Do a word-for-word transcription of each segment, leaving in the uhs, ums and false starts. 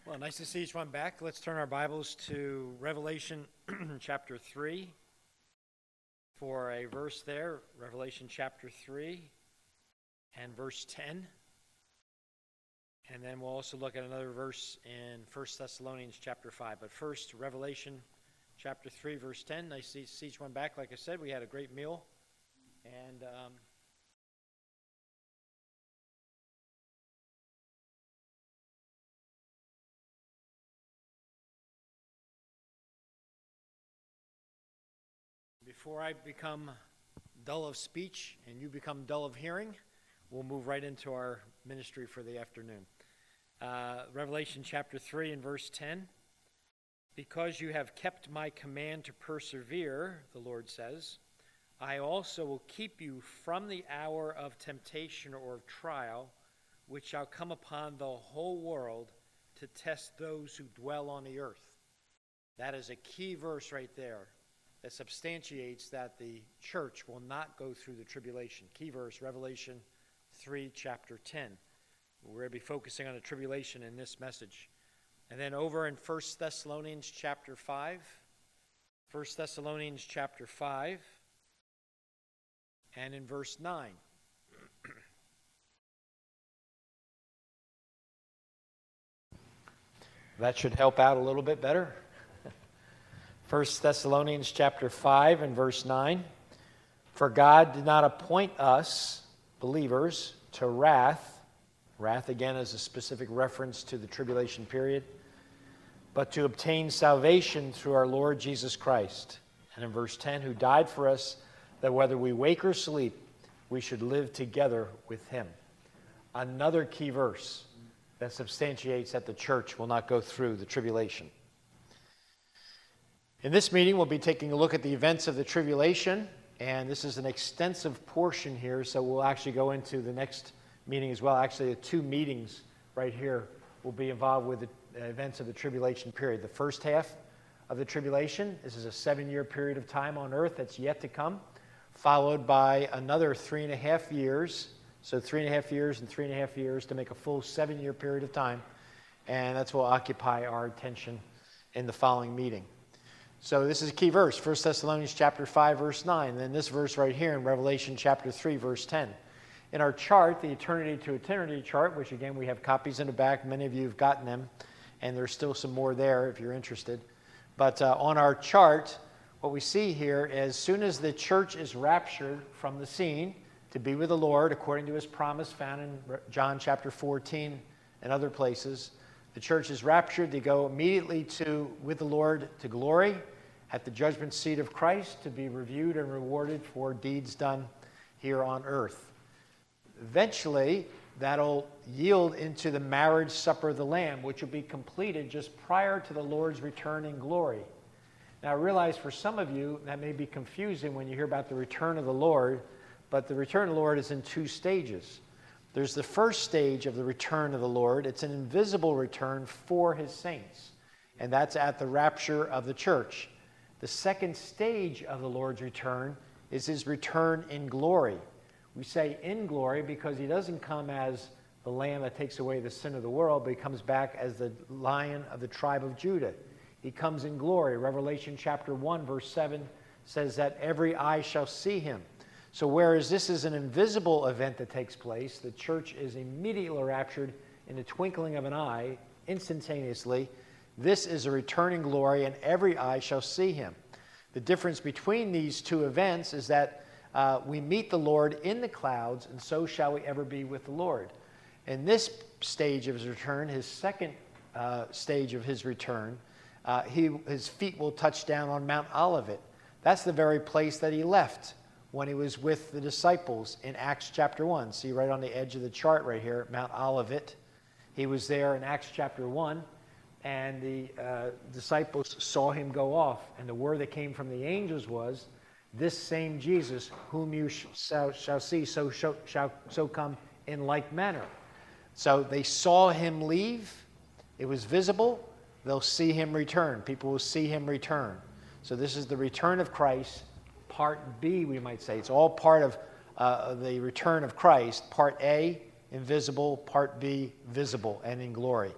Well, nice to see each one back. Let's turn our Bibles to Revelation chapter three for a verse there. Revelation chapter three and verse ten. And then we'll also look at another verse in First Thessalonians chapter five. But first, Revelation chapter three, verse ten. Nice to see each one back. Like I said, we had a great meal. And um, before I become dull of speech and you become dull of hearing, we'll move right into our ministry for the afternoon. Uh, Revelation chapter three and verse ten. Because you have kept my command to persevere, the Lord says, I also will keep you from the hour of temptation or of trial, which shall come upon the whole world to test those who dwell on the earth. That is a key verse right there that substantiates that the church will not go through the tribulation. Key verse, Revelation three, chapter ten. We're going to be focusing on the tribulation in this message. And then over in First Thessalonians chapter five, First Thessalonians chapter five, and in verse nine. That should help out a little bit better. First Thessalonians chapter five and verse nine. For God did not appoint us, believers, to wrath. Wrath, again, is a specific reference to the tribulation period. But to obtain salvation through our Lord Jesus Christ. And in verse ten, who died for us, that whether we wake or sleep, we should live together with him. Another key verse that substantiates that the church will not go through the tribulation. In this meeting, we'll be taking a look at the events of the tribulation, and this is an extensive portion here, so we'll actually go into the next meeting as well. Actually, the two meetings right here will be involved with the events of the tribulation period. The first half of the tribulation, this is a seven-year period of time on earth that's yet to come, followed by another three and a half years, so three and a half years and three and a half years to make a full seven-year period of time, and that's what will occupy our attention in the following meeting. So this is a key verse, First Thessalonians chapter five, verse nine, and then this verse right here in Revelation chapter three, verse ten. In our chart, the Eternity to Eternity chart, which again we have copies in the back, many of you have gotten them, and there's still some more there if you're interested. But uh, on our chart, what we see here is as soon as the church is raptured from the scene to be with the Lord, according to his promise found in John chapter fourteen and other places, the church is raptured. They go immediately to with the Lord to glory at the judgment seat of Christ to be reviewed and rewarded for deeds done here on earth. Eventually, that'll yield into the marriage supper of the Lamb, which will be completed just prior to the Lord's return in glory. Now, I realize for some of you that may be confusing when you hear about the return of the Lord, but the return of the Lord is in two stages. There's the first stage of the return of the Lord. It's an invisible return for his saints, and that's at the rapture of the church. The second stage of the Lord's return is his return in glory. We say in glory because he doesn't come as the Lamb that takes away the sin of the world, but he comes back as the Lion of the tribe of Judah. He comes in glory. Revelation chapter one, verse seven says that every eye shall see him. So whereas this is an invisible event that takes place, the church is immediately raptured in the twinkling of an eye, instantaneously. This is a returning glory, and every eye shall see him. The difference between these two events is that Uh, we meet the Lord in the clouds, and so shall we ever be with the Lord. In this stage of his return, his second uh, stage of his return, uh, he, his feet will touch down on Mount Olivet. That's the very place that he left when he was with the disciples in Acts chapter one. See right on the edge of the chart right here, Mount Olivet. He was there in Acts chapter one, and the uh, disciples saw him go off, and the word that came from the angels was, this same Jesus, whom you shall, shall see, so shall, shall so come in like manner. So they saw him leave. It was visible. They'll see him return. People will see him return. So this is the return of Christ, part B, we might say. It's all part of uh, the return of Christ. Part A, invisible. Part B, visible and in glory.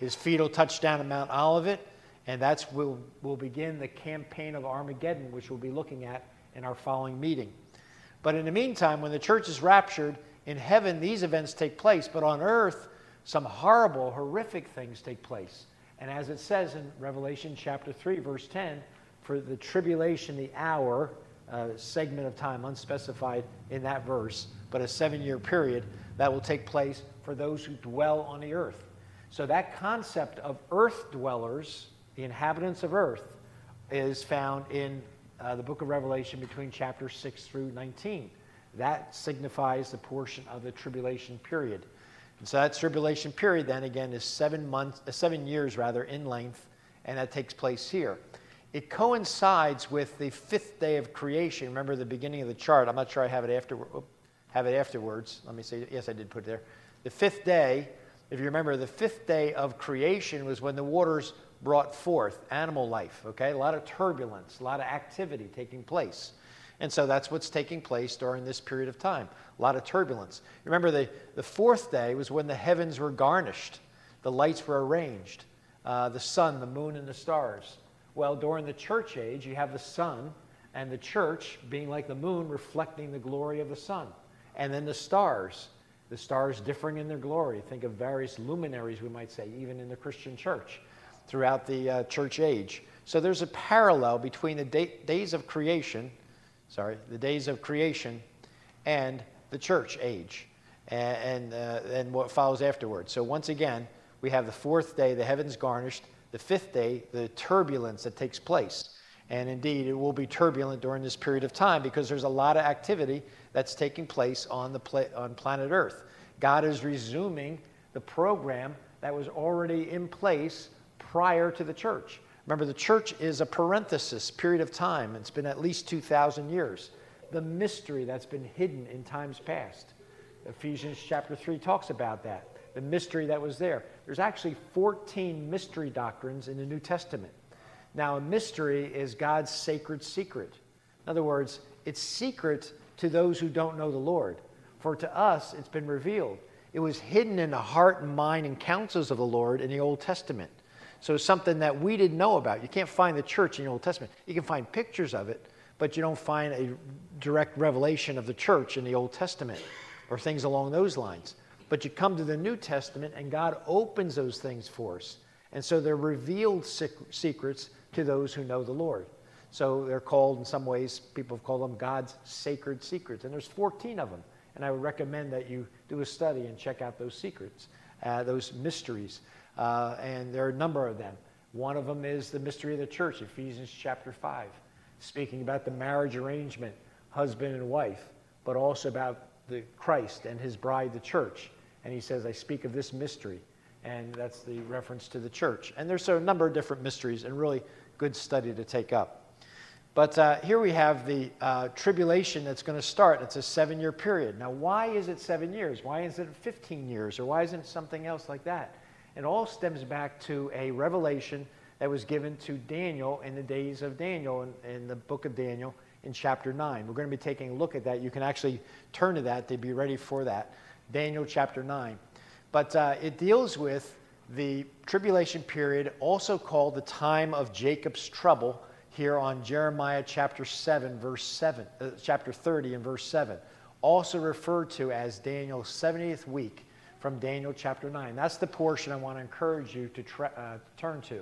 His feet will touch down at Mount Olivet, and that's where we'll, we'll begin the campaign of Armageddon, which we'll be looking at in our following meeting. But in the meantime, when the church is raptured, in heaven these events take place, but on earth some horrible, horrific things take place. And as it says in Revelation chapter three, verse ten, for the tribulation, the hour, uh, segment of time, unspecified in that verse, but a seven-year period that will take place for those who dwell on the earth. So that concept of earth dwellers, the inhabitants of earth, is found in uh, the book of Revelation between chapter six through nineteen. That signifies the portion of the tribulation period. And so that tribulation period then again is seven months, uh, seven years rather in length, and that takes place here. It coincides with the fifth day of creation. Remember the beginning of the chart. I'm not sure I have it after, have it afterwards. Let me see. Yes, I did put it there. The fifth day, if you remember, the fifth day of creation was when the waters brought forth animal life. Okay, a lot of turbulence, a lot of activity taking place. And so that's what's taking place during this period of time. A lot of turbulence. Remember, the, the fourth day was when the heavens were garnished. The lights were arranged. Uh, the sun, the moon, and the stars. Well, during the church age, you have the sun and the church being like the moon, reflecting the glory of the sun. And then the stars. The stars differing in their glory. Think of various luminaries, we might say, even in the Christian church throughout the uh, church age. So there's a parallel between the day, days of creation Sorry, the days of creation and the church age, and, and, uh, and what follows afterwards. So once again, we have the fourth day, the heavens garnished, the fifth day, the turbulence that takes place. And indeed, it will be turbulent during this period of time because there's a lot of activity that's taking place on, the pla- on planet Earth. God is resuming the program that was already in place prior to the church. Remember, the church is a parenthesis, period of time. It's been at least two thousand years. The mystery that's been hidden in times past. Ephesians chapter three talks about that. The mystery that was there. There's actually fourteen mystery doctrines in the New Testament. Now, a mystery is God's sacred secret. In other words, it's secret to those who don't know the Lord. For to us, it's been revealed. It was hidden in the heart and mind and counsels of the Lord in the Old Testament. So it's something that we didn't know about. You can't find the church in the Old Testament. You can find pictures of it, but you don't find a direct revelation of the church in the Old Testament or things along those lines. But you come to the New Testament and God opens those things for us. And so they're revealed secrets to those who know the Lord. So they're called, in some ways, people have called them God's sacred secrets. And there's fourteen of them. And I would recommend that you do a study and check out those secrets, uh, those mysteries. Uh, and there are a number of them. One of them is the mystery of the church, Ephesians chapter five, speaking about the marriage arrangement, husband and wife, but also about the Christ and his bride, the church. And he says, I speak of this mystery. And that's the reference to the church. And there's a number of different mysteries and really good study to take up. But uh, here we have the uh, tribulation that's going to start. It's a seven-year period. Now, why is it seven years? Why is it fifteen years? Or why isn't it something else like that? It all stems back to a revelation that was given to Daniel in the days of Daniel, in, in the book of Daniel in chapter nine. We're going to be taking a look at that. You can actually turn to that to be ready for that. Daniel chapter nine. But uh, it deals with the tribulation period, also called the time of Jacob's trouble, here on Jeremiah chapter seven, verse seven, uh, chapter thirty and verse seven. Also referred to as Daniel's seventieth week, from Daniel chapter nine. That's the portion I want to encourage you to tra- uh, turn to.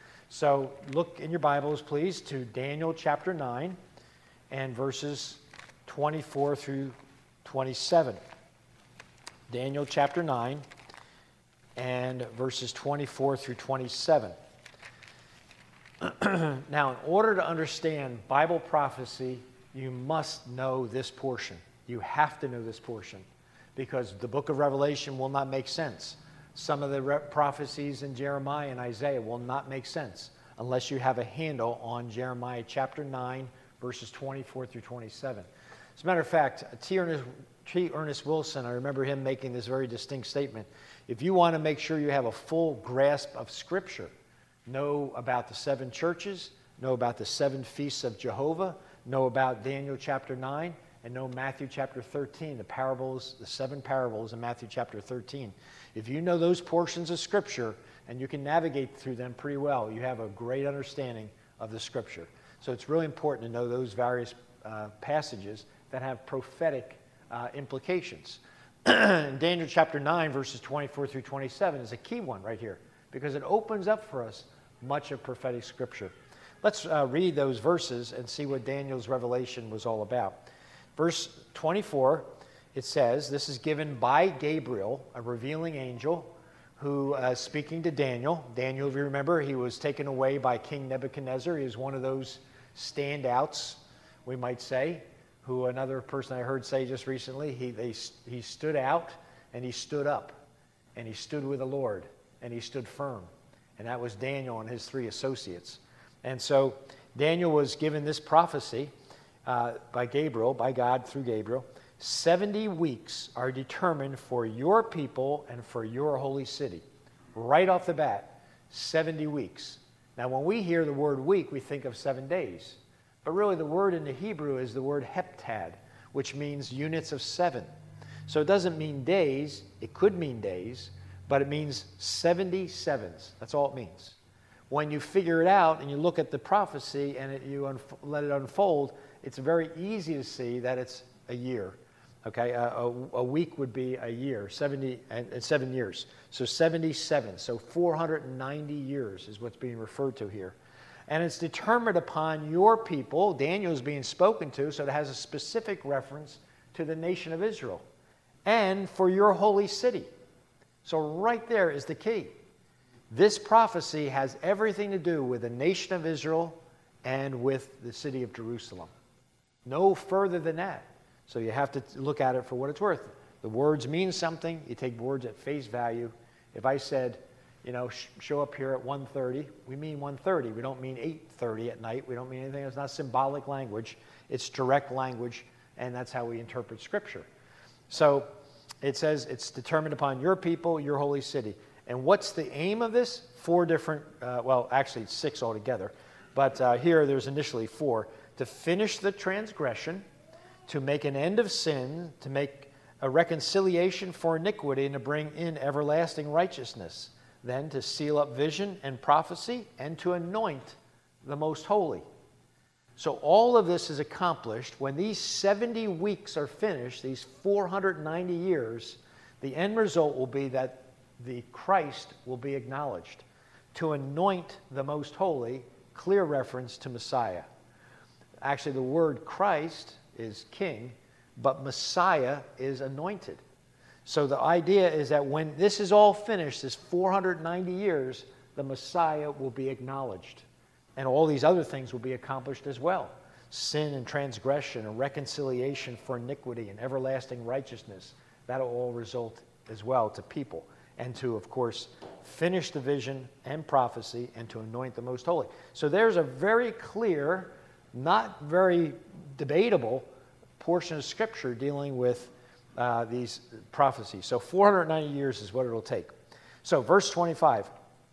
So look in your Bibles, please, to Daniel chapter nine and verses twenty-four through twenty-seven. Daniel chapter nine and verses twenty-four through twenty-seven. Now, in order to understand Bible prophecy, you must know this portion. You have to know this portion, because the book of Revelation will not make sense. Some of the re- prophecies in Jeremiah and Isaiah will not make sense unless you have a handle on Jeremiah chapter nine, verses twenty-four through twenty-seven. As a matter of fact, T. Ernest, T. Ernest Wilson, I remember him making this very distinct statement. If you want to make sure you have a full grasp of Scripture, know about the seven churches, know about the seven feasts of Jehovah, know about Daniel chapter nine, and know Matthew chapter thirteen, the parables, the seven parables in Matthew chapter thirteen. If you know those portions of Scripture and you can navigate through them pretty well, you have a great understanding of the Scripture. So it's really important to know those various uh, passages that have prophetic uh, implications. In Daniel chapter nine, verses twenty-four through twenty-seven is a key one right here, because it opens up for us much of prophetic Scripture. Let's uh, read those verses and see what Daniel's revelation was all about. Verse twenty-four, it says, this is given by Gabriel, a revealing angel, who is uh, speaking to Daniel. Daniel, if you remember, he was taken away by King Nebuchadnezzar. He was one of those standouts, we might say, who another person I heard say just recently, he, they, he stood out and he stood up, and he stood with the Lord, and he stood firm. And that was Daniel and his three associates. And so Daniel was given this prophecy uh, by Gabriel, by God through Gabriel. seventy weeks are determined for your people and for your holy city. Right off the bat, seventy weeks. Now, when we hear the word week, we think of seven days. But really, the word in the Hebrew is the word heptad, which means units of seven. So it doesn't mean days. It could mean days, but it means seventy sevens. That's all it means. When you figure it out and you look at the prophecy and it, you unf- let it unfold, it's very easy to see that it's a year. Okay, a, a, a week would be a year, seventy and, and seven years. So seventy-seven, so four hundred ninety years is what's being referred to here. And it's determined upon your people. Daniel is being spoken to, so it has a specific reference to the nation of Israel. And for your holy city. So right there is the key. This prophecy has everything to do with the nation of Israel and with the city of Jerusalem. No further than that. So you have to look at it for what it's worth. The words mean something. You take words at face value. If I said, you know, sh- show up here at one thirty, we mean one thirty. We don't mean eight thirty at night. We don't mean anything. It's not symbolic language. It's direct language, and that's how we interpret Scripture. So it says it's determined upon your people, your holy city. And what's the aim of this? Four different, uh, well, actually it's six altogether. But uh, here there's initially four. To finish the transgression, to make an end of sin, to make a reconciliation for iniquity, and to bring in everlasting righteousness. Then to seal up vision and prophecy, and to anoint the most holy. So all of this is accomplished when these seventy weeks are finished, these four hundred ninety years, the end result will be that the Christ will be acknowledged. To anoint the most holy, clear reference to Messiah. Actually, the word Christ is king, but Messiah is anointed. So the idea is that when this is all finished, this four hundred ninety years, the Messiah will be acknowledged. And all these other things will be accomplished as well. Sin and transgression and reconciliation for iniquity and everlasting righteousness. That'll all result as well to people. And to, of course, finish the vision and prophecy and to anoint the most holy. So there's a very clear, not very debatable portion of Scripture dealing with uh, these prophecies. So four hundred ninety years is what it'll take. So verse twenty-five.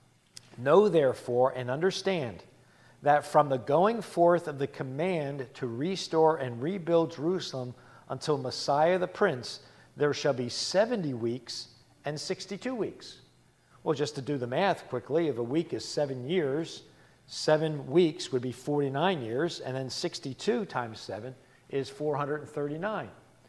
Know therefore and understand that from the going forth of the command to restore and rebuild Jerusalem until Messiah the Prince, there shall be seventy weeks and sixty-two weeks. Well, just to do the math quickly, if a week is seven years, seven weeks would be forty-nine years, and then sixty-two times seven is four hundred thirty-nine.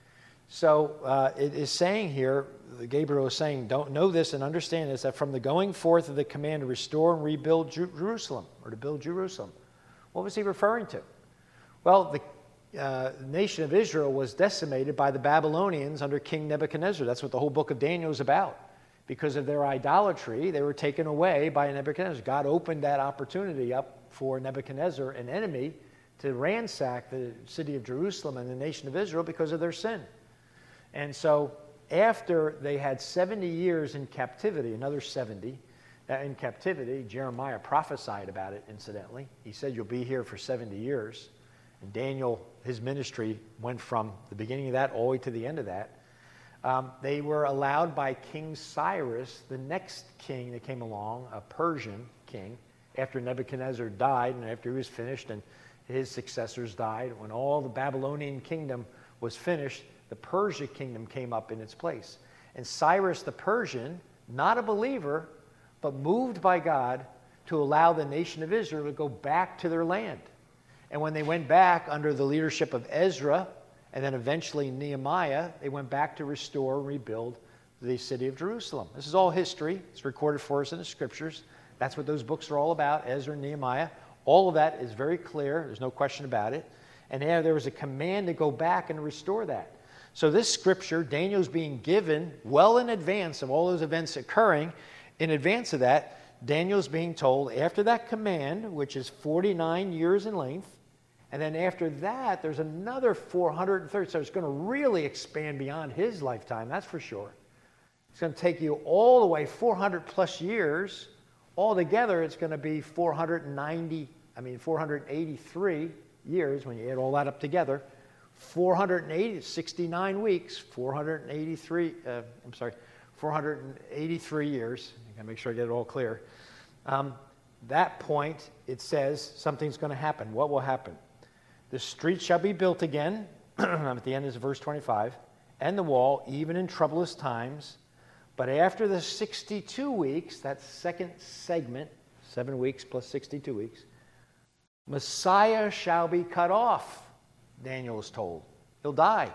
So uh, it is saying here, Gabriel is saying, don't know this and understand this, that from the going forth of the command to restore and rebuild Jer- Jerusalem, or to build Jerusalem. What was he referring to? Well, the uh, nation of Israel was decimated by the Babylonians under King Nebuchadnezzar. That's what the whole book of Daniel is about. Because of their idolatry, they were taken away by Nebuchadnezzar. God opened that opportunity up for Nebuchadnezzar, an enemy, to ransack the city of Jerusalem and the nation of Israel because of their sin. And so after they had seventy years in captivity, another seventy uh, in captivity, Jeremiah prophesied about it, incidentally. He said, you'll be here for seventy years. And Daniel, his ministry went from the beginning of that all the way to the end of that. Um, they were allowed by King Cyrus, the next king that came along, a Persian king, after Nebuchadnezzar died and after he was finished and his successors died, when all the Babylonian kingdom was finished, the Persia kingdom came up in its place. And Cyrus the Persian, not a believer, but moved by God to allow the nation of Israel to go back to their land. And when they went back under the leadership of Ezra, and then eventually Nehemiah, they went back to restore and rebuild the city of Jerusalem. This is all history. It's recorded for us in the scriptures. That's what those books are all about, Ezra and Nehemiah. All of that is very clear. There's no question about it. And there, there was a command to go back and restore that. So this scripture, Daniel's being given well in advance of all those events occurring. In advance of that, Daniel's being told after that command, which is forty-nine years in length, and then after that, there's another four hundred thirty. So it's going to really expand beyond his lifetime, that's for sure. It's going to take you all the way four hundred plus years. Altogether, it's going to be four hundred ninety, I mean, four hundred eighty-three years when you add all that up together. four hundred eighty, sixty-nine weeks, four hundred eighty-three, uh, I'm sorry, four hundred eighty-three years. I gotta make sure I get it all clear. Um, that point, it says something's going to happen. What will happen? The street shall be built again, at the end is verse twenty-five, and the wall, even in troublous times. But after the sixty-two weeks, that second segment, seven weeks plus sixty-two weeks, Messiah shall be cut off, Daniel is told. He'll die,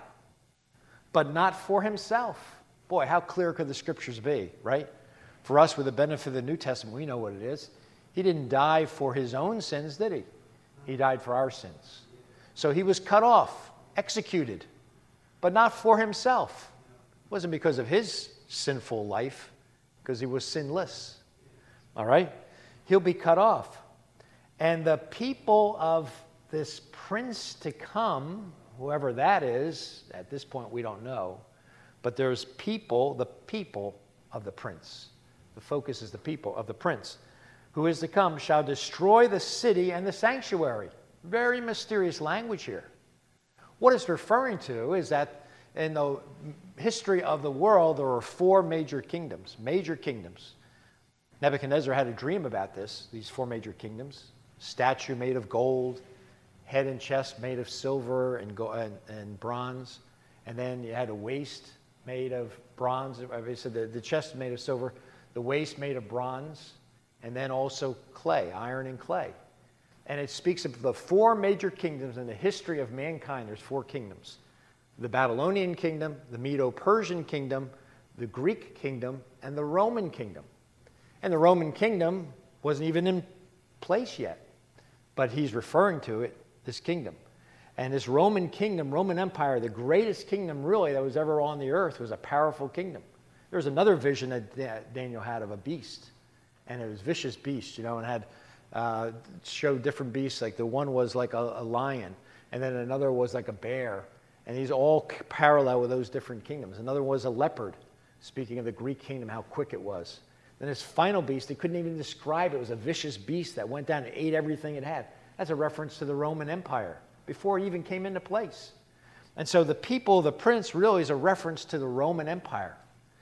but not for himself. Boy, how clear could the scriptures be, right? For us, with the benefit of the New Testament, we know what it is. He didn't die for his own sins, did he? He died for our sins. So he was cut off, executed, but not for himself. It wasn't because of his sinful life, because he was sinless. All right? He'll be cut off. And the people of this prince to come, whoever that is, at this point we don't know, but there's people, the people of the prince. The focus is the people of the prince, who is to come, shall destroy the city and the sanctuary. Very mysterious language here. What it's referring to is that in the history of the world, there were four major kingdoms, major kingdoms. Nebuchadnezzar had a dream about this, these four major kingdoms. Statue made of gold, head and chest made of silver and, go- and, and bronze. And then you had a waist made of bronze. I said the, the chest made of silver, the waist made of bronze, and then also clay, iron and clay. And it speaks of the four major kingdoms in the history of mankind. There's four kingdoms. The Babylonian kingdom, the Medo-Persian kingdom, the Greek kingdom, and the Roman kingdom. And the Roman kingdom wasn't even in place yet, but he's referring to it, this kingdom. And this Roman kingdom, Roman Empire, the greatest kingdom really that was ever on the earth, was a powerful kingdom. There was another vision that Daniel had of a beast, and it was a vicious beast, you know, and had uh, showed different beasts. Like the one was like a, a lion, and then another was like a bear, and these all parallel with those different kingdoms. Another was a leopard, speaking of the Greek kingdom, how quick it was. Then this final beast, they couldn't even describe it. It was a vicious beast that went down and ate everything it had. That's a reference to the Roman Empire before it even came into place. And so the people, the prince, really is a reference to the Roman Empire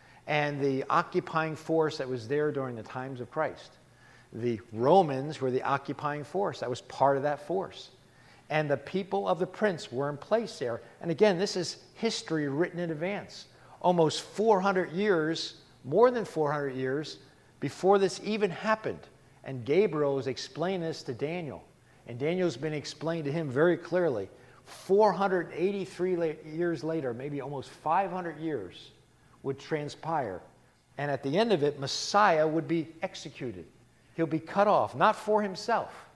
and the occupying force that was there during the times of Christ. The Romans were the occupying force. That was part of that force. And the people of the prince were in place there. And again, this is history written in advance. Almost four hundred years, more than four hundred years, before this even happened. And Gabriel was explaining this to Daniel. And Daniel's been explained to him very clearly. four hundred eighty-three la- years later, maybe almost five hundred years, would transpire. And at the end of it, Messiah would be executed. He'll be cut off, not for himself.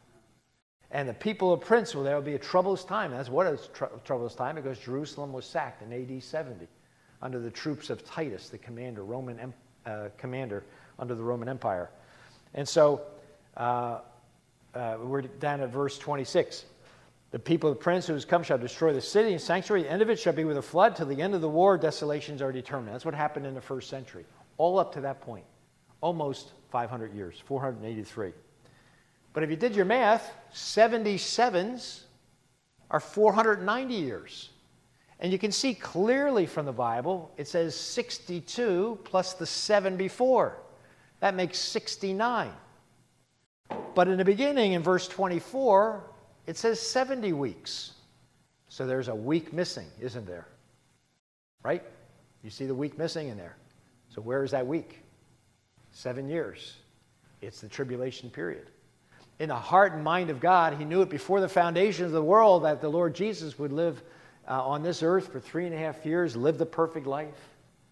And the people of Prince, well, there will be a troublous time. That's what is tr- troublous time, because Jerusalem was sacked in A D seventy under the troops of Titus, the commander, Roman uh, commander under the Roman Empire. And so uh, uh, we're down at verse twenty-six. The people of the prince who has come shall destroy the city and sanctuary. The end of it shall be with a flood. Till the end of the war, desolations are determined. That's what happened in the first century, all up to that point. Almost five hundred years, four hundred eighty-three. But if you did your math, seventy-sevens are four hundred ninety years. And you can see clearly from the Bible, it says sixty-two plus the seven before. That makes sixty-nine. But in the beginning, in verse twenty-four, it says seventy weeks. So there's a week missing, isn't there? Right? You see the week missing in there. So where is that week? Seven years. It's the tribulation period. In the heart and mind of God, he knew it before the foundation of the world that the Lord Jesus would live uh, on this earth for three and a half years, live the perfect life.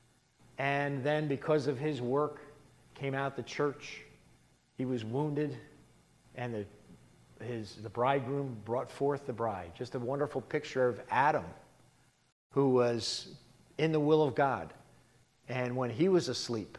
And then because of his work, came out the church. He was wounded, and the His, the bridegroom brought forth the bride. Just a wonderful picture of Adam, who was in the will of God. And when he was asleep,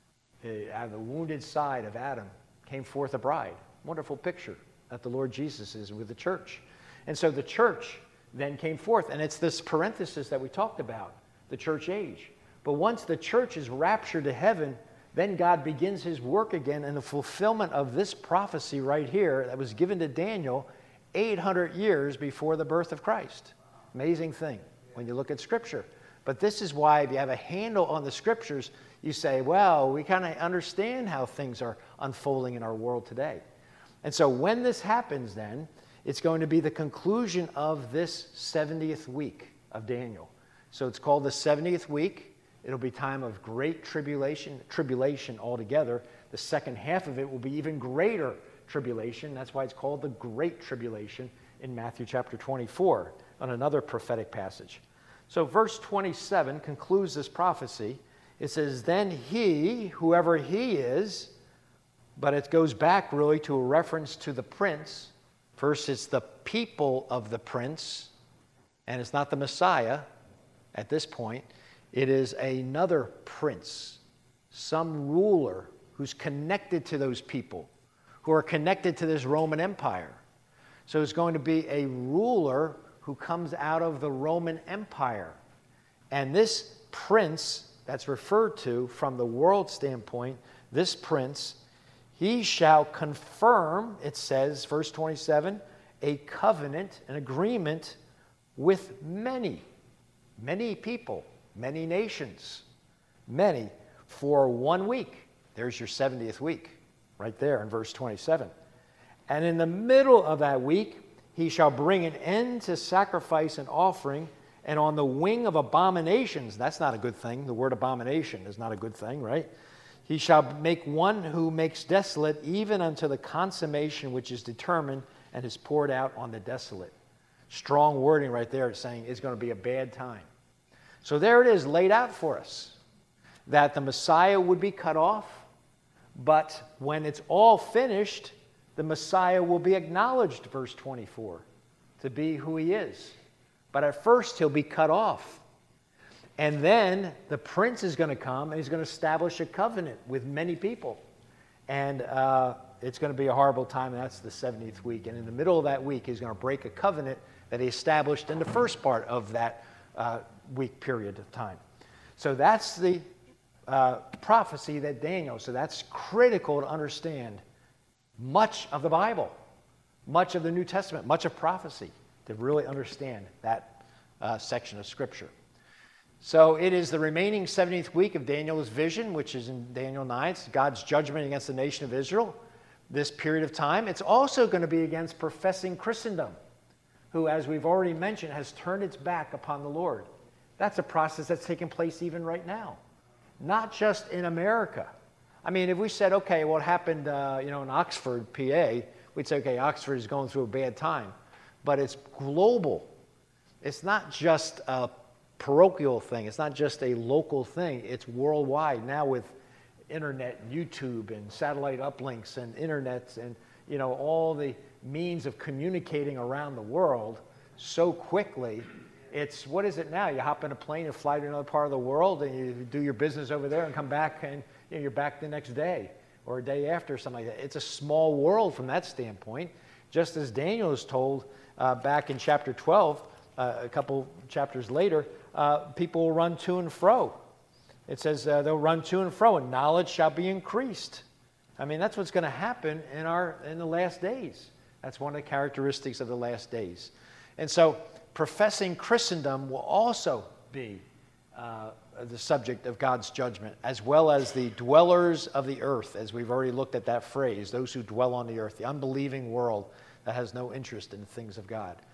uh, out of the wounded side of Adam came forth a bride. Wonderful picture that the Lord Jesus is with the church. And so the church then came forth. And it's this parenthesis that we talked about, the church age. But once the church is raptured to heaven, then God begins his work again in the fulfillment of this prophecy right here that was given to Daniel eight hundred years before the birth of Christ. Amazing thing when you look at Scripture. But this is why if you have a handle on the Scriptures, you say, well, we kind of understand how things are unfolding in our world today. And so when this happens then, it's going to be the conclusion of this seventieth week of Daniel. So it's called the seventieth week. It'll be time of great tribulation, tribulation altogether. The second half of it will be even greater tribulation. That's why it's called the Great Tribulation in Matthew chapter twenty-four, on another prophetic passage. So verse twenty-seven concludes this prophecy. It says, then he, whoever he is, but it goes back really to a reference to the prince. First, it's the people of the prince, and it's not the Messiah at this point. It is another prince, some ruler who's connected to those people, who are connected to this Roman Empire. So it's going to be a ruler who comes out of the Roman Empire. And this prince that's referred to from the world standpoint, this prince, he shall confirm, it says, verse twenty-seven, a covenant, an agreement with many, many people. Many nations, many, for one week. There's your seventieth week, right there in verse twenty-seven. And in the middle of that week, he shall bring an end to sacrifice and offering, and on the wing of abominations, that's not a good thing. The word abomination is not a good thing, right? He shall make one who makes desolate, even unto the consummation which is determined and is poured out on the desolate. Strong wording right there, saying it's going to be a bad time. So there it is laid out for us, that the Messiah would be cut off, but when it's all finished, the Messiah will be acknowledged, verse twenty-four, to be who he is. But at first, he'll be cut off. And then the prince is going to come, and he's going to establish a covenant with many people. And uh, it's going to be a horrible time, and that's the seventieth week. And in the middle of that week, he's going to break a covenant that he established in the first part of that uh, week period of time. So that's the uh, prophecy that Daniel, so that's critical to understand much of the Bible, much of the New Testament, much of prophecy, to really understand that uh, section of Scripture. So it is the remaining seventieth week of Daniel's vision, which is in Daniel nine. It's God's judgment against the nation of Israel, this period of time. It's also going to be against professing Christendom, who, as we've already mentioned, has turned its back upon the Lord. That's a process that's taking place even right now, not just in America. I mean, if we said, okay, what happened, uh, you know, in Oxford, P A, we'd say, okay, Oxford is going through a bad time, but it's global. It's not just a parochial thing. It's not just a local thing. It's worldwide now with internet, and YouTube, and satellite uplinks, and internet, and you know all the means of communicating around the world so quickly. It's, what is it now? You hop in a plane and fly to another part of the world, and you do your business over there and come back, and you know, you're back the next day or a day after, or something like that. It's a small world from that standpoint, just as Daniel is told uh, back in chapter twelve, uh, a couple chapters later, uh, people will run to and fro. It says uh, they'll run to and fro, and knowledge shall be increased. I mean, that's what's going to happen in our in the last days. That's one of the characteristics of the last days. And so professing Christendom will also be uh, the subject of God's judgment, as well as the dwellers of the earth, as we've already looked at that phrase, those who dwell on the earth, the unbelieving world that has no interest in the things of God.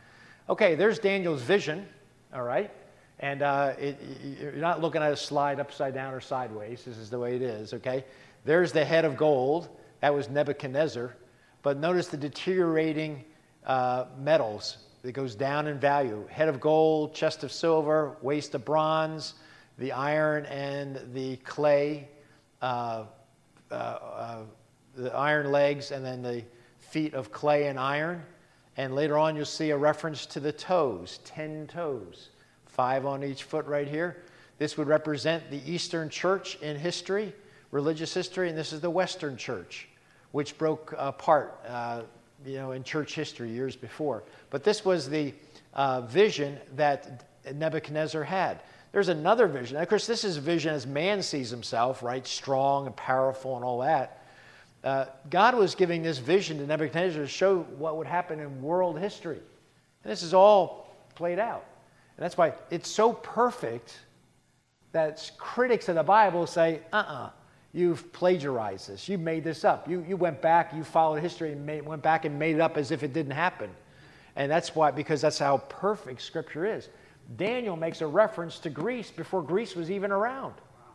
Okay, there's Daniel's vision, all right? And uh, it, you're not looking at a slide upside down or sideways. This is the way it is, okay? There's the head of gold. That was Nebuchadnezzar. But notice the deteriorating uh, metals that goes down in value. Head of gold, chest of silver, waist of bronze, the iron and the clay, uh, uh, uh, the iron legs, and then the feet of clay and iron. And later on, you'll see a reference to the toes, ten toes, five on each foot right here. This would represent the Eastern Church in history, religious history, and this is the Western Church, which broke apart, uh, you know, in church history years before. But this was the uh, vision that Nebuchadnezzar had. There's another vision. Of course, this is a vision as man sees himself, right? Strong and powerful and all that. Uh, God was giving this vision to Nebuchadnezzar to show what would happen in world history. And this is all played out. And that's why it's so perfect that critics of the Bible say, uh-uh, you've plagiarized this. You made this up. You, you went back, you followed history and made, went back and made it up as if it didn't happen. And that's why, because that's how perfect Scripture is. Daniel makes a reference to Greece before Greece was even around.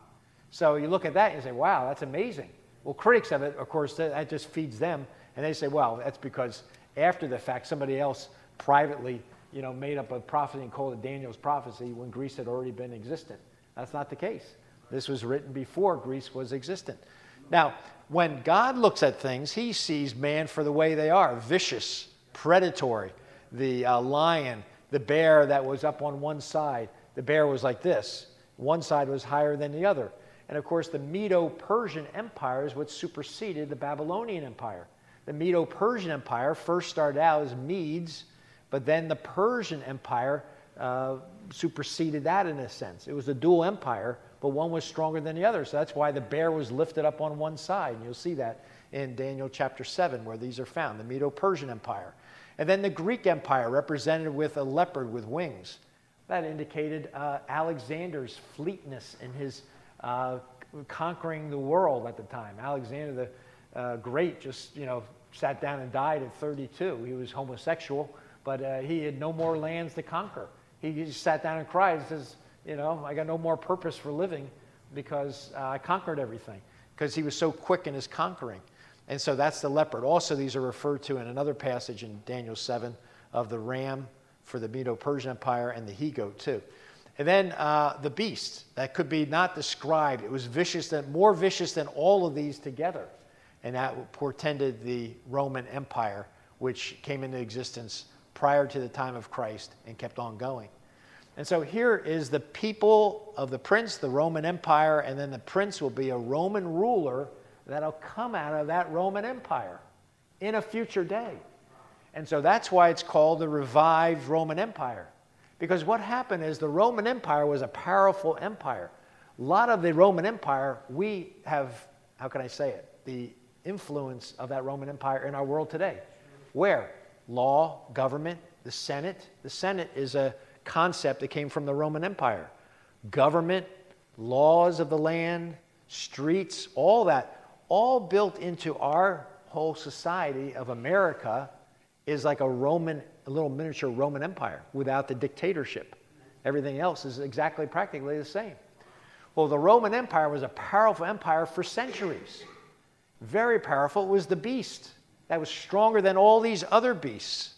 So you look at that and you say, wow, that's amazing. Well, critics of it, of course, that just feeds them. And they say, well, that's because after the fact, somebody else privately, you know, made up a prophecy and called it Daniel's prophecy when Greece had already been existent. That's not the case. This was written before Greece was existent. Now, when God looks at things, he sees man for the way they are, vicious, predatory. The uh, lion, the bear that was up on one side, the bear was like this. One side was higher than the other. And of course, the Medo-Persian Empire is what superseded the Babylonian Empire. The Medo-Persian Empire first started out as Medes, but then the Persian Empire uh, superseded that in a sense. It was a dual empire, but one was stronger than the other. So that's why the bear was lifted up on one side. And you'll see that in Daniel chapter seven, where these are found, the Medo-Persian Empire. And then the Greek Empire, represented with a leopard with wings. That indicated uh, Alexander's fleetness in his uh, conquering the world at the time. Alexander the uh, Great just, you know, sat down and died at thirty-two. He was homosexual, but uh, he had no more lands to conquer. He just sat down and cried and says, you know, I got no more purpose for living because uh, I conquered everything, because he was so quick in his conquering. And so that's the leopard. Also, these are referred to in another passage in Daniel seven of the ram for the Medo-Persian Empire and the he-goat too. And then uh, the beast, that could be not described. It was vicious, than, more vicious than all of these together. And that portended the Roman Empire, which came into existence prior to the time of Christ and kept on going. And so here is the people of the prince, the Roman Empire, and then the prince will be a Roman ruler that'll come out of that Roman Empire in a future day. And so that's why it's called the revived Roman Empire. Because what happened is the Roman Empire was a powerful empire. A lot of the Roman Empire, we have, how can I say it, the influence of that Roman Empire in our world today. Where? Law, government, the Senate. The Senate is a concept that came from the Roman Empire. Government, laws of the land, streets, all that, all built into our whole society of America is like a Roman, a little miniature Roman Empire without the dictatorship. Everything else is exactly practically the same. Well, the Roman Empire was a powerful empire for centuries. Very powerful. It was the beast that was stronger than all these other beasts.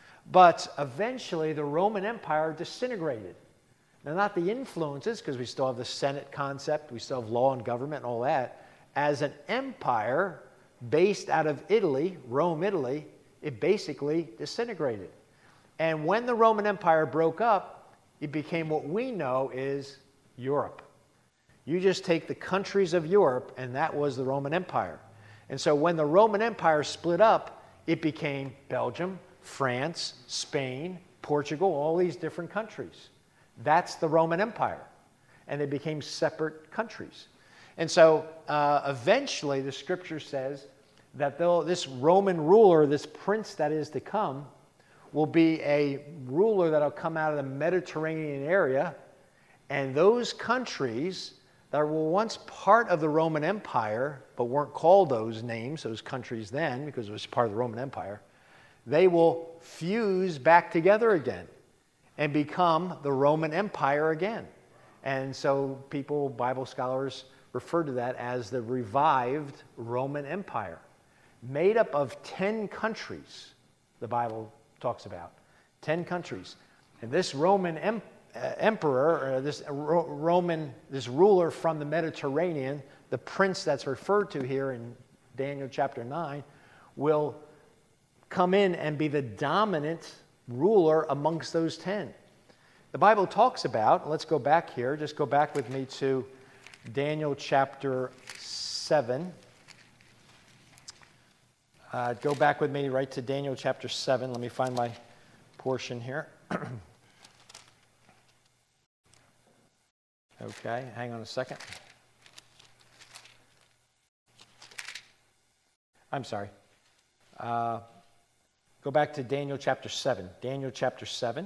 But eventually the Roman Empire disintegrated. Now, not the influences, because we still have the Senate concept, we still have law and government and all that. As an empire based out of Italy, Rome, Italy, it basically disintegrated. And when the Roman Empire broke up, it became what we know is Europe. You just take the countries of Europe, and that was the Roman Empire. And so when the Roman Empire split up, it became Belgium, France, Spain, Portugal, all these different countries. That's the Roman Empire. And they became separate countries. And so uh, eventually the scripture says that this Roman ruler, this prince that is to come, will be a ruler that will come out of the Mediterranean area. And those countries that were once part of the Roman Empire, but weren't called those names, those countries then, because it was part of the Roman Empire, they will fuse back together again and become the Roman Empire again. And so people, Bible scholars, refer to that as the revived Roman Empire, made up of ten countries, the Bible talks about. Ten countries. And this Roman em- uh, emperor, uh, this Ro- Roman, this ruler from the Mediterranean, the prince that's referred to here in Daniel chapter nine, will come in and be the dominant ruler amongst those ten. The Bible talks about, let's go back here, just go back with me to Daniel chapter seven. Uh, go back with me right to Daniel chapter seven. Let me find my portion here. Okay, hang on a second. I'm sorry. Uh, go back to Daniel chapter seven. Daniel chapter seven.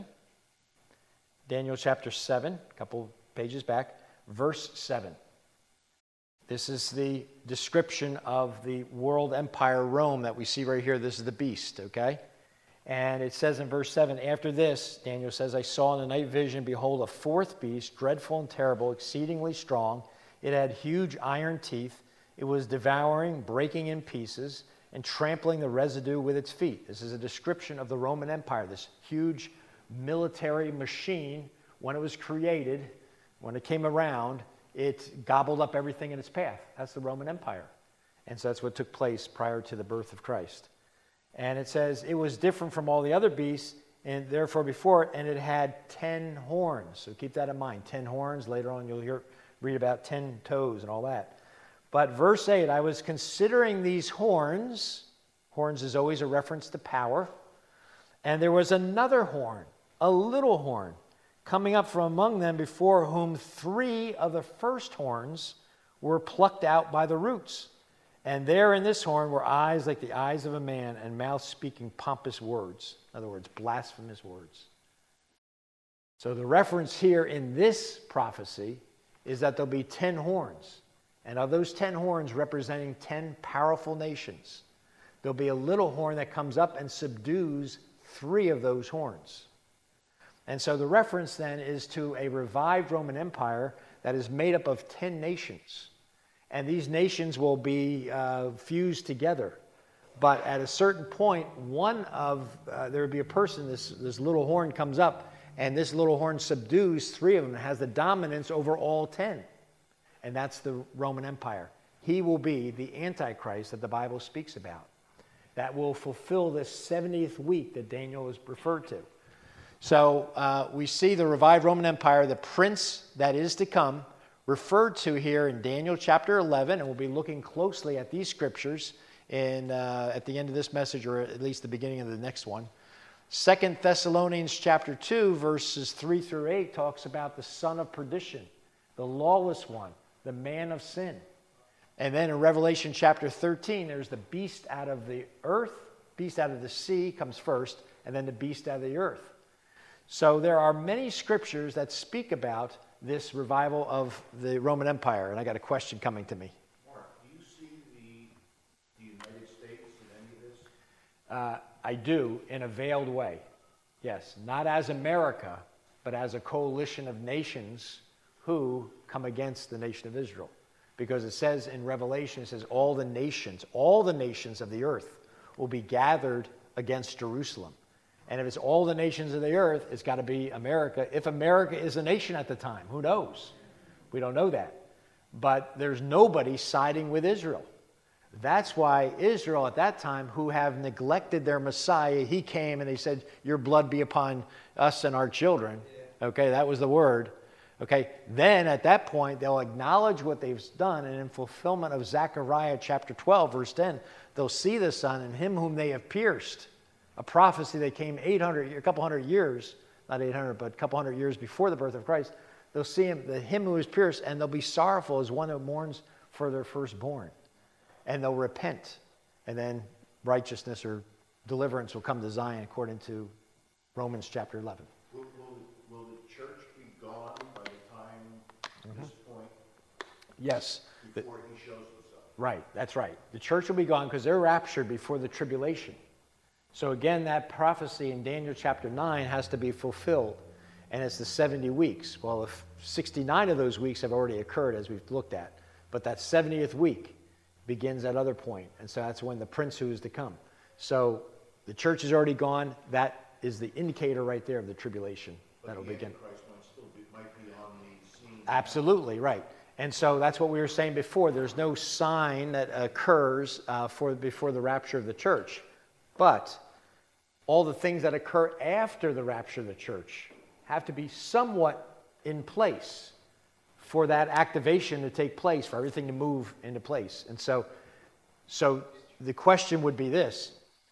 Daniel chapter seven, a couple pages back, verse seven. This is the description of the world empire Rome that we see right here. This is the beast, okay? And it says in verse seven, after this, Daniel says, I saw in the night vision, behold, a fourth beast, dreadful and terrible, exceedingly strong. It had huge iron teeth. It was devouring, breaking in pieces, and trampling the residue with its feet. This is a description of the Roman Empire, this huge military machine. When it was created, when it came around, it gobbled up everything in its path. That's the Roman Empire. And so that's what took place prior to the birth of Christ. And it says it was different from all the other beasts, and therefore before it, and it had ten horns. So keep that in mind. Ten horns. Later on you'll hear read about ten toes and all that. But verse eight, I was considering these horns. Horns is always a reference to power. And there was another horn, a little horn, coming up from among them, before whom three of the first horns were plucked out by the roots. And there in this horn were eyes like the eyes of a man, and mouth speaking pompous words. In other words, blasphemous words. So the reference here in this prophecy is that there'll be ten horns. And of those ten horns representing ten powerful nations, there'll be a little horn that comes up and subdues three of those horns. And so the reference then is to a revived Roman Empire that is made up of ten nations. And these nations will be uh, fused together. But at a certain point, one of, uh, there will be a person, this, this little horn comes up, and this little horn subdues three of them and has the dominance over all ten. And that's the Roman Empire. He will be the Antichrist that the Bible speaks about. That will fulfill this seventieth week that Daniel is referred to. So uh, we see the revived Roman Empire, the prince that is to come, referred to here in Daniel chapter eleven, and we'll be looking closely at these scriptures in, uh, at the end of this message, or at least the beginning of the next one. Second Thessalonians chapter two, verses three through eight, talks about the son of perdition, the lawless one, the man of sin. And then in Revelation chapter thirteen, there's the beast out of the earth, beast out of the sea comes first, and then the beast out of the earth. So there are many scriptures that speak about this revival of the Roman Empire. And I got a question coming to me. Mark, do you see the, the United States in any of this? Uh, I do, in a veiled way. Yes, not as America, but as a coalition of nations who come against the nation of Israel. Because it says in Revelation, it says all the nations, all the nations of the earth will be gathered against Jerusalem. And if it's all the nations of the earth, it's got to be America. If America is a nation at the time, who knows? We don't know that. But there's nobody siding with Israel. That's why Israel at that time, who have neglected their Messiah, he came and they said, your blood be upon us and our children. Okay, that was the word. Okay, then at that point, they'll acknowledge what they've done, and in fulfillment of Zechariah chapter twelve, verse ten, they'll see the Son and him whom they have pierced. A prophecy that came eight hundred, a couple hundred years, not eight hundred, but a couple hundred years before the birth of Christ. They'll see him, the him who is pierced, and they'll be sorrowful as one who mourns for their firstborn. And they'll repent. And then righteousness or deliverance will come to Zion, according to Romans chapter eleven. Will, will, will the church be gone by the time, mm-hmm. this point? Yes. Before he shows himself. Right, that's right. The church will be gone because they're raptured before the tribulation. So again, that prophecy in Daniel chapter nine has to be fulfilled, and it's the seventy weeks. Well, if sixty-nine of those weeks have already occurred, as we've looked at, but that seventieth week begins that other point, and so that's when the prince who is to come. So the church is already gone. That is the indicator right there of the tribulation that'll begin. Antichrist might still be, might be on the scene. Absolutely, right. And so that's what we were saying before. There's no sign that occurs uh, for before the rapture of the church. But all the things that occur after the rapture of the church have to be somewhat in place for that activation to take place, for everything to move into place. And so, so the question would be this.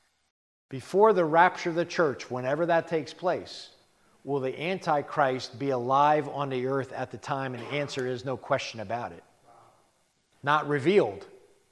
Before the rapture of the church, whenever that takes place, will the Antichrist be alive on the earth at the time? And the answer is no question about it. Not revealed,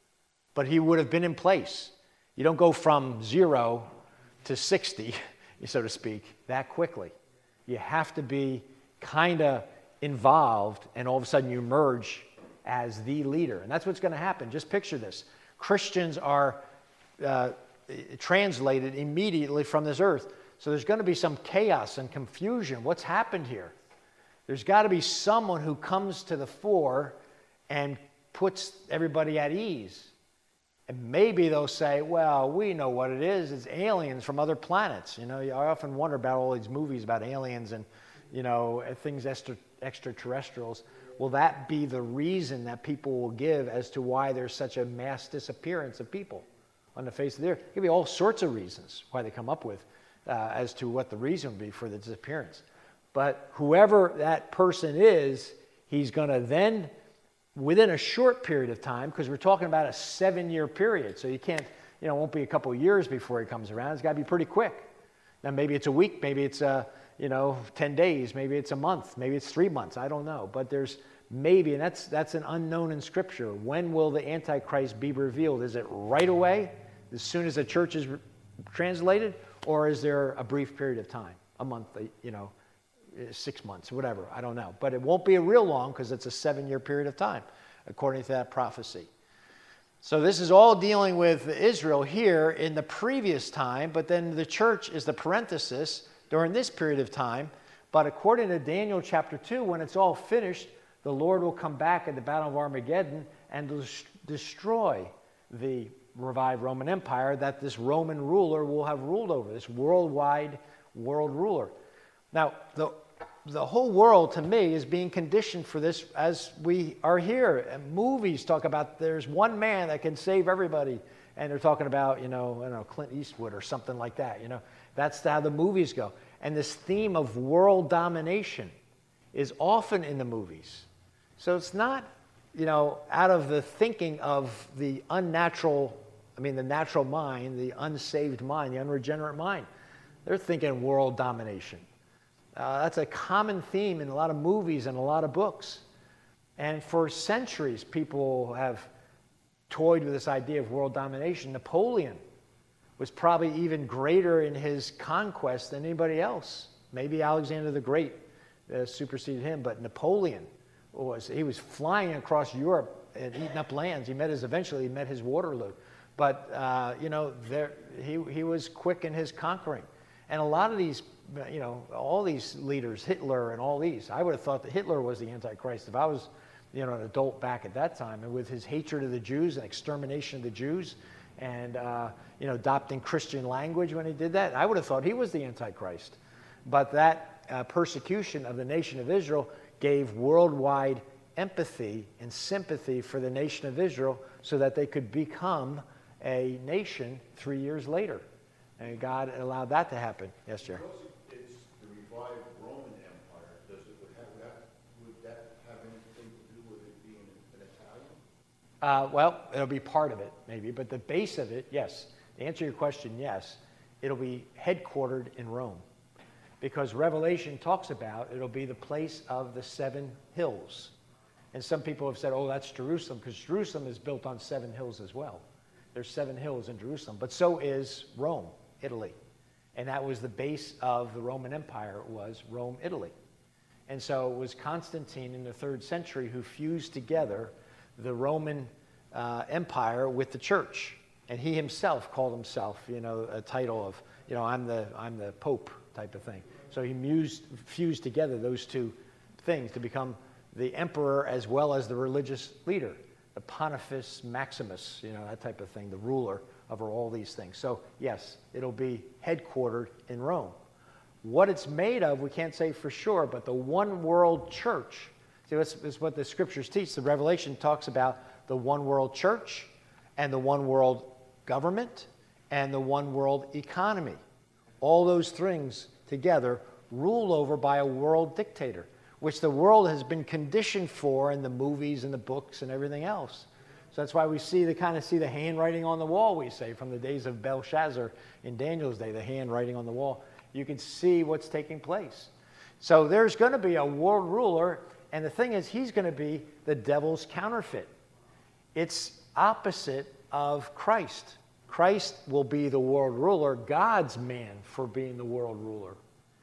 but he would have been in place. You don't go from zero to sixty, so to speak, that quickly. You have to be kind of involved, and all of a sudden you emerge as the leader. And that's what's going to happen. Just picture this. Christians are uh, translated immediately from this earth. So there's going to be some chaos and confusion. What's happened here? There's got to be someone who comes to the fore and puts everybody at ease. And maybe they'll say, well, we know what it is. It's aliens from other planets. You know, I often wonder about all these movies about aliens and, you know, things extra, extraterrestrials. Will that be the reason that people will give as to why there's such a mass disappearance of people on the face of the earth? There could be all sorts of reasons why they come up with uh, as to what the reason would be for the disappearance. But whoever that person is, he's going to then, within a short period of time, because we're talking about a seven-year period, so you can't, you know, it won't be a couple of years before he comes around. It's got to be pretty quick. Now, maybe it's a week, maybe it's, a, you know, ten days, maybe it's a month, maybe it's three months, I don't know. But there's maybe, and that's, that's an unknown in Scripture. When will the Antichrist be revealed? Is it right away, as soon as the church is re- translated, or is there a brief period of time, a month, you know, six months, whatever, I don't know. But it won't be a real long because it's a seven-year period of time, according to that prophecy. So this is all dealing with Israel here in the previous time, but then the church is the parenthesis during this period of time. But according to Daniel chapter two, when it's all finished, the Lord will come back at the Battle of Armageddon and des- destroy the revived Roman Empire that this Roman ruler will have ruled over, this worldwide world ruler. Now, the, the whole world, to me, is being conditioned for this as we are here. And movies talk about there's one man that can save everybody. And they're talking about, you know, I don't know, Clint Eastwood or something like that. You know, that's how the movies go. And this theme of world domination is often in the movies. So it's not, you know, out of the thinking of the unnatural, I mean, the natural mind, the unsaved mind, the unregenerate mind. They're thinking world domination. Uh, that's a common theme in a lot of movies and a lot of books. And for centuries, people have toyed with this idea of world domination. Napoleon was probably even greater in his conquest than anybody else. Maybe Alexander the Great uh, superseded him, but Napoleon was, he was flying across Europe and eating up lands. He met his, eventually he met his Waterloo. But, uh, you know, there, he, he was quick in his conquering. And a lot of these, you know, all these leaders, Hitler and all these, I would have thought that Hitler was the Antichrist if I was, you know, an adult back at that time. And with his hatred of the Jews and extermination of the Jews and, uh, you know, adopting Christian language when he did that, I would have thought he was the Antichrist. But that uh, persecution of the nation of Israel gave worldwide empathy and sympathy for the nation of Israel so that they could become a nation three years later. And God allowed that to happen. Yes, sir. Because it's the revived Roman Empire, does it, would, have that, would that have anything to do with it being an Italian? Uh, well, it'll be part of it, maybe. But the base of it, yes. To answer your question, yes. It'll be headquartered in Rome. Because Revelation talks about it'll be the place of the seven hills. And some people have said, oh, that's Jerusalem, because Jerusalem is built on seven hills as well. There's seven hills in Jerusalem. But so is Rome. Italy. And that was the base of the Roman Empire, was Rome, Italy. And so it was Constantine in the third century who fused together the Roman uh, Empire with the church. And he himself called himself, you know, a title of, you know, I'm the, I'm the Pope type of thing. So he mused, fused together those two things to become the emperor as well as the religious leader, the Pontifex Maximus, you know, that type of thing, the ruler over all these things. So yes, it'll be headquartered in Rome. What it's made of, we can't say for sure, but the one world church, see, that's, that's what the scriptures teach. The Revelation talks about the one world church and the one world government and the one world economy. All those things together ruled over by a world dictator, which the world has been conditioned for in the movies and the books and everything else. So that's why we see the kind of see the handwriting on the wall, we say, from the days of Belshazzar in Daniel's day, the handwriting on the wall. You can see what's taking place. So there's going to be a world ruler, and the thing is, he's going to be the devil's counterfeit. It's opposite of Christ. Christ will be the world ruler, God's man for being the world ruler.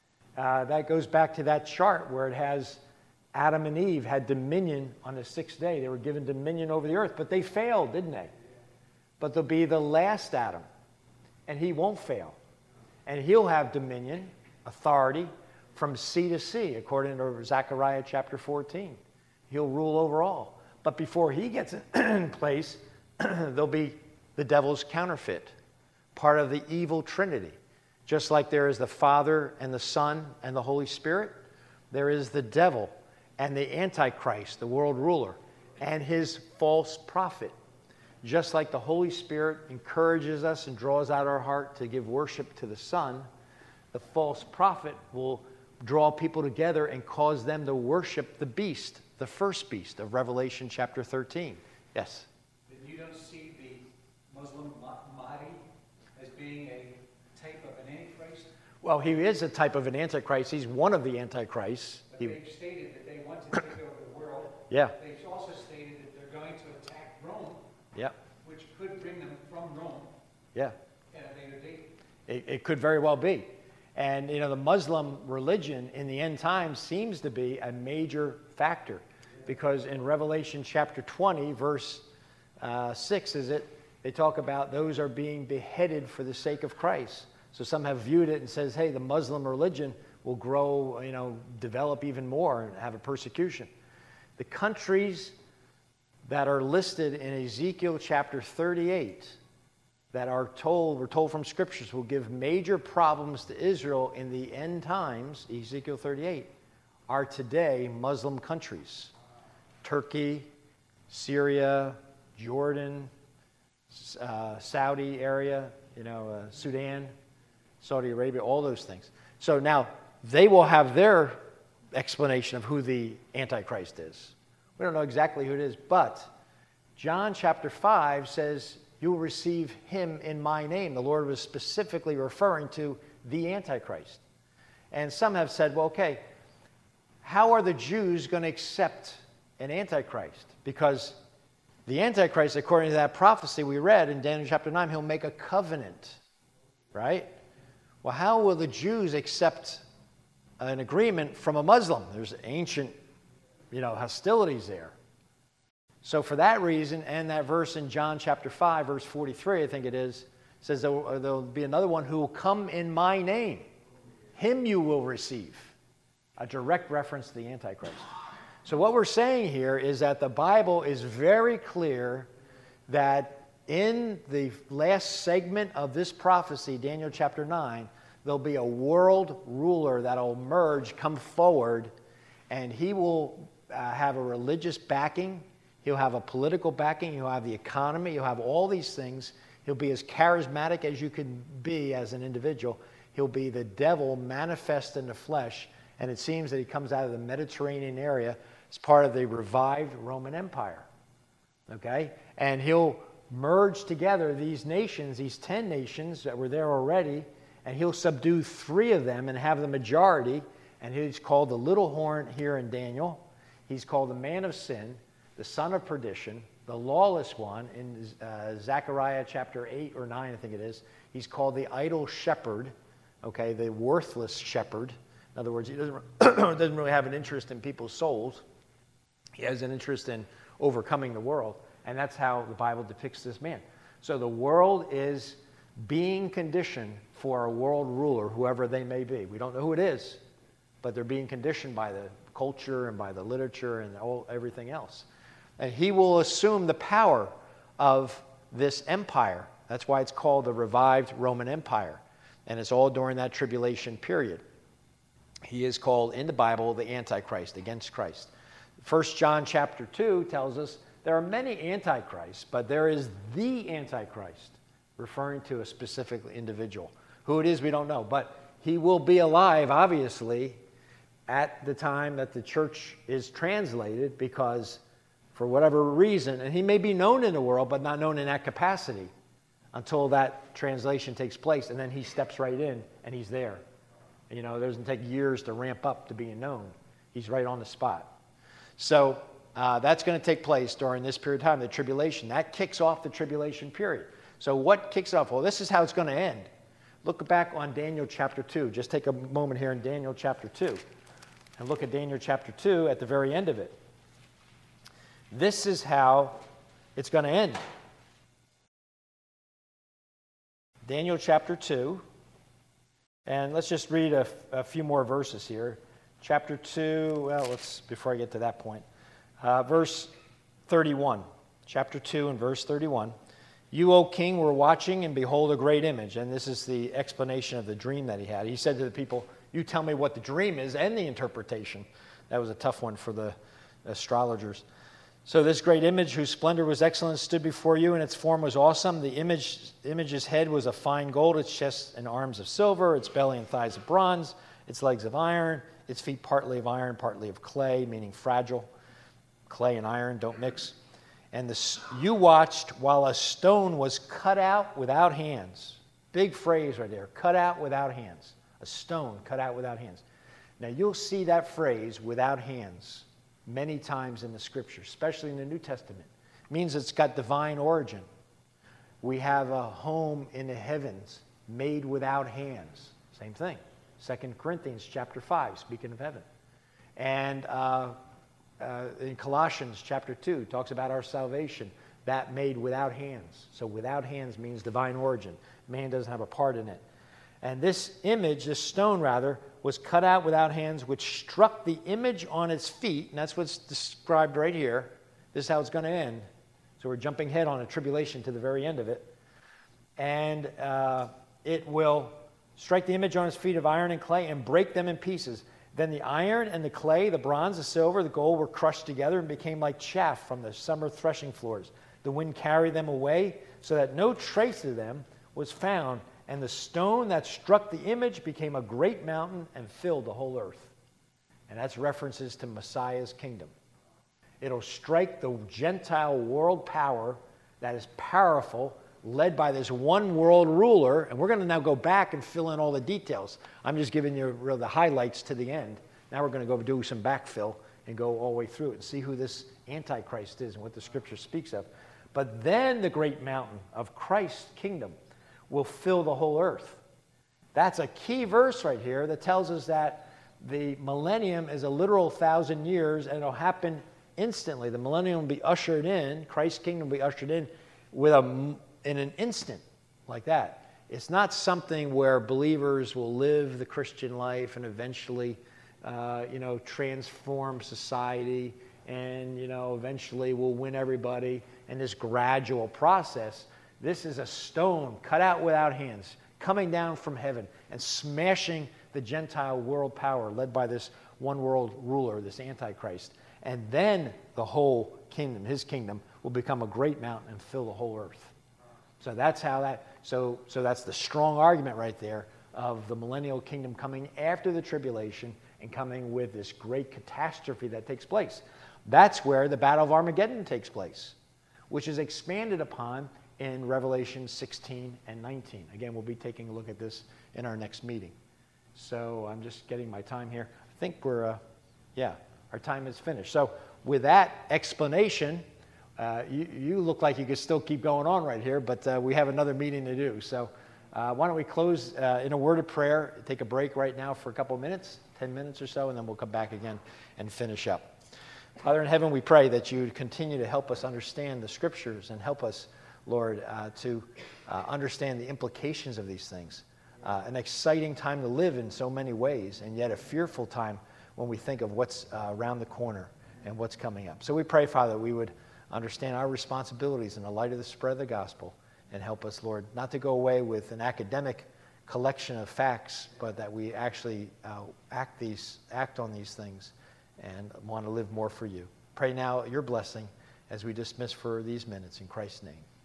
Uh, that goes back to that chart where it has Adam and Eve had dominion on the sixth day. They were given dominion over the earth, but they failed, didn't they? But there'll be the last Adam, and he won't fail. And he'll have dominion, authority, from sea to sea, according to Zechariah chapter fourteen. He'll rule over all. But before he gets in place, there'll be the devil's counterfeit, part of the evil trinity. Just like there is the Father and the Son and the Holy Spirit, there is the devil and the Antichrist, the world ruler, and his false prophet. Just like the Holy Spirit encourages us and draws out our heart to give worship to the Son, the false prophet will draw people together and cause them to worship the beast, the first beast of Revelation chapter thirteen. Yes? Then you don't see the Muslim Mahdi as being a type of an Antichrist? Well, he is a type of an Antichrist. He's one of the Antichrists. But He, they've stated that they want to take over the world. yeah, They've also stated that they're going to attack Rome, yeah, which could bring them from Rome yeah. at a later date. It, it could very well be. And, you know, the Muslim religion in the end times seems to be a major factor, because in Revelation chapter twenty, verse uh, six, is it, they talk about those are being beheaded for the sake of Christ. So some have viewed it and says, hey, the Muslim religion will grow, you know, develop even more and have a persecution. The countries that are listed in Ezekiel chapter thirty-eight that are told, we're told from scriptures, will give major problems to Israel in the end times, Ezekiel thirty-eight, are today Muslim countries. Turkey, Syria, Jordan, uh, Saudi area, you know, uh, Sudan, Saudi Arabia, all those things. So now they will have their explanation of who the Antichrist is. We don't know exactly who it is, but John chapter five says, you will receive him in my name. The Lord was specifically referring to the Antichrist. And some have said, well, okay, how are the Jews going to accept an Antichrist? Because the Antichrist, according to that prophecy we read in Daniel chapter nine, he'll make a covenant, right? Well, how will the Jews accept an agreement from a Muslim? There's ancient, you know, hostilities there. So for that reason, and that verse in John chapter five, verse forty-three, I think it is, says there will, there will be another one who will come in my name. Him you will receive. A direct reference to the Antichrist. So what we're saying here is that the Bible is very clear that in the last segment of this prophecy, Daniel chapter nine, there'll be a world ruler that will emerge, come forward, and he will uh, have a religious backing. He'll have a political backing. He'll have the economy. He'll have all these things. He'll be as charismatic as you can be as an individual. He'll be the devil manifest in the flesh. And it seems that he comes out of the Mediterranean area as part of the revived Roman Empire. Okay? And he'll merge together these nations, these ten nations that were there already, and he'll subdue three of them and have the majority. And he's called the little horn here in Daniel. He's called the man of sin, the son of perdition, the lawless one in uh, Zechariah chapter eight or nine, I think it is. He's called the idle shepherd, okay, the worthless shepherd. In other words, he doesn't, doesn't really have an interest in people's souls. He has an interest in overcoming the world, and that's how the Bible depicts this man. So the world is being conditioned for a world ruler, whoever they may be. We don't know who it is, but they're being conditioned by the culture and by the literature and all, everything else. And he will assume the power of this empire. That's why it's called the revived Roman Empire. And it's all during that tribulation period. He is called in the Bible the Antichrist, against Christ. First John chapter two tells us there are many antichrists, but there is the Antichrist, referring to a specific individual. Who it is, we don't know, but he will be alive, obviously, at the time that the church is translated, because for whatever reason, and he may be known in the world, but not known in that capacity until that translation takes place, and then he steps right in, and he's there. You know, it doesn't take years to ramp up to being known. He's right on the spot. So uh, that's going to take place during this period of time, the tribulation. That kicks off the tribulation period. So what kicks off? Well, this is how it's going to end. Look back on Daniel chapter two. Just take a moment here in Daniel chapter two. And look at Daniel chapter two at the very end of it. This is how it's going to end. Daniel chapter two. And let's just read a, a few more verses here. Chapter two, well, let's, before I get to that point. Uh, verse thirty-one. Chapter two and verse thirty-one. You, O king, were watching, and behold a great image. And this is the explanation of the dream that he had. He said to the people, you tell me what the dream is and the interpretation. That was a tough one for the astrologers. So this great image, whose splendor was excellent, stood before you, and its form was awesome. The image, image's head was of fine gold, its chest and arms of silver, its belly and thighs of bronze, its legs of iron, its feet partly of iron, partly of clay, meaning fragile. Clay and iron don't mix. And the, you watched while a stone was cut out without hands. Big phrase right there, cut out without hands. A stone cut out without hands. Now you'll see that phrase, without hands, many times in the Scripture, especially in the New Testament. It means it's got divine origin. We have a home in the heavens made without hands. Same thing. Second Corinthians chapter five, speaking of heaven. And uh, uh, in Colossians chapter two, talks about our salvation, that made without hands. So without hands means divine origin. Man doesn't have a part in it. And this image, this stone rather, was cut out without hands, which struck the image on its feet, and that's what's described right here. This is how it's going to end. So we're jumping ahead on a tribulation to the very end of it. And uh, it will strike the image on its feet of iron and clay and break them in pieces. Then the iron and the clay, the bronze, the silver, the gold were crushed together and became like chaff from the summer threshing floors. The wind carried them away so that no trace of them was found. And the stone that struck the image became a great mountain and filled the whole earth. And that's references to Messiah's kingdom. It'll strike the Gentile world power that is powerful, led by this one world ruler. And we're going to now go back and fill in all the details. I'm just giving you really the highlights to the end. Now we're going to go do some backfill and go all the way through it and see who this Antichrist is and what the Scripture speaks of. But then the great mountain of Christ's kingdom will fill the whole earth. That's a key verse right here that tells us that the millennium is a literal thousand years, and it'll happen instantly. The millennium will be ushered in, Christ's kingdom will be ushered in with a, in an instant like that. It's not something where believers will live the Christian life and eventually, uh, you know, transform society and, you know, eventually we'll win everybody in this gradual process. This is a stone cut out without hands, coming down from heaven and smashing the Gentile world power led by this one world ruler, this Antichrist. And then the whole kingdom, his kingdom, will become a great mountain and fill the whole earth. So that's how that, so, so that's the strong argument right there of the millennial kingdom coming after the tribulation and coming with this great catastrophe that takes place. That's where the Battle of Armageddon takes place, which is expanded upon in Revelation sixteen and nineteen. Again, we'll be taking a look at this in our next meeting. So I'm just getting my time here. I think we're, uh, yeah, our time is finished. So with that explanation, uh, you, you look like you could still keep going on right here, but uh, we have another meeting to do. So uh, why don't we close uh, in a word of prayer, take a break right now for a couple of minutes, ten minutes or so, and then we'll come back again and finish up. Father in heaven, we pray that you continue to help us understand the Scriptures and help us, Lord, uh, to uh, understand the implications of these things. Uh, an exciting time to live in so many ways, and yet a fearful time when we think of what's uh, around the corner and what's coming up. So we pray, Father, we would understand our responsibilities in the light of the spread of the gospel, and help us, Lord, not to go away with an academic collection of facts, but that we actually uh, act these, act on these things and want to live more for you. Pray now your blessing as we dismiss for these minutes in Christ's name.